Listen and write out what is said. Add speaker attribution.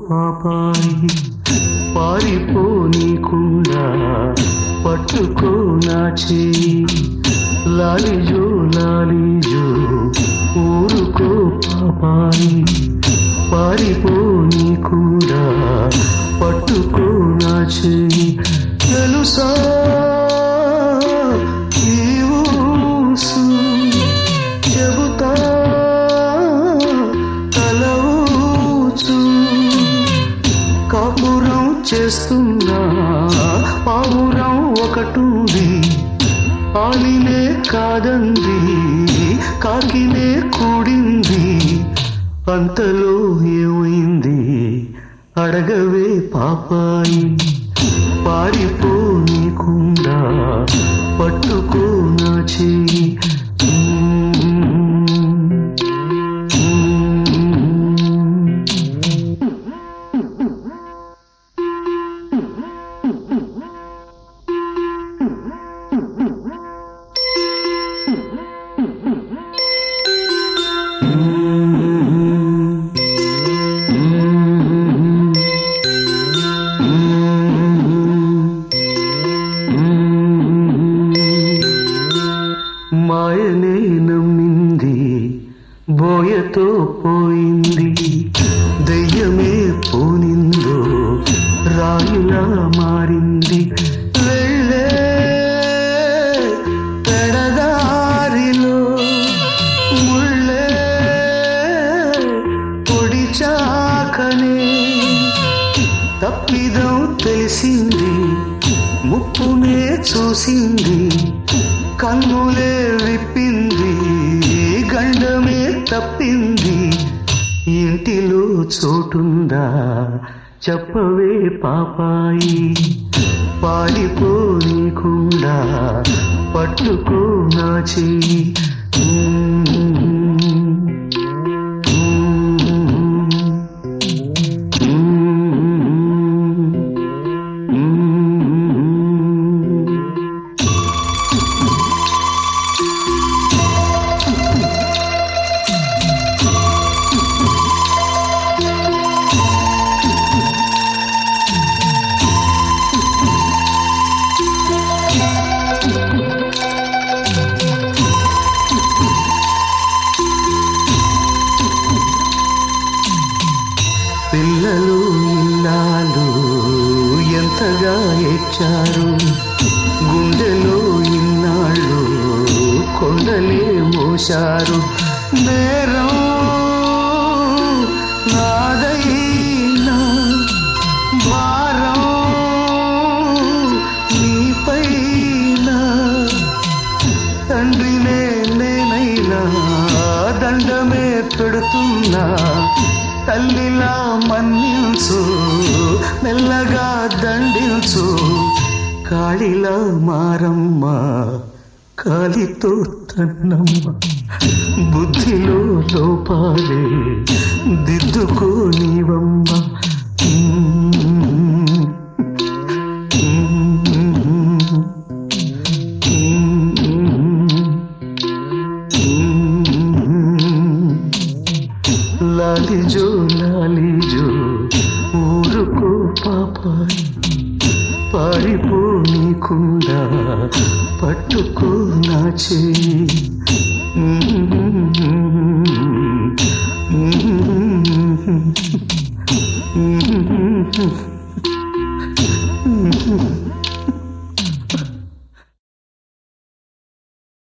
Speaker 1: పాపాయి పారిపోనీకుండా పట్టుకో నా చేయి లాలిజో లాలిజో ఊరుకో పాపాయి పారిపోనీకుండా పట్టుకో నా చేయి తెలుసా ఈ ఊసు చెబుతా తలవూచు కాపురం చేస్తున్నా పావురం ఒకటుంది ఆలినే కాదంది కాకినే కూడింది అంతలో ఏమైంది అడగవే పాపాయి పారిపోనీకుండా పట్టుకో నా చెయ్యి మాయనే నమ్మింది బోయతో పోయింది దయ్యమే పోనిందో రాయిలా మారింది వెళ్ళే పెడదారిలో ముళ్ళే పొడిచాకనే తప్పిదం తెలిసింది ముప్పునే చూసింది కన్నులే విప్పింది గండమే తప్పింది ఇంటిలో చోటుందా చెప్పవే పాపాయి పారిపోనీకుండా పట్టుకో నా చెయ్యి పిల్లలు ఇన్నాళ్ళు ఎంతగా ఏడ్చారు గుండెలో ఇన్నాళ్ళు కొండలే మోశారు నేరం నాదైనా భారం నీపైన తండ్రినే నేనైనా దండమే పెడుతున్నా తల్లిలా మన్నించు మెల్లగా దండించు కాళిలా మారమ్మ కాలితో తన్నమ్మ బుద్ధిలో లోపాలే దిద్దుకో నీవమ్మ లాలిజో లాలిజో ఊరుకో పాపాయి పారిపోనీకుండా పట్టుకో నా చెయ్యి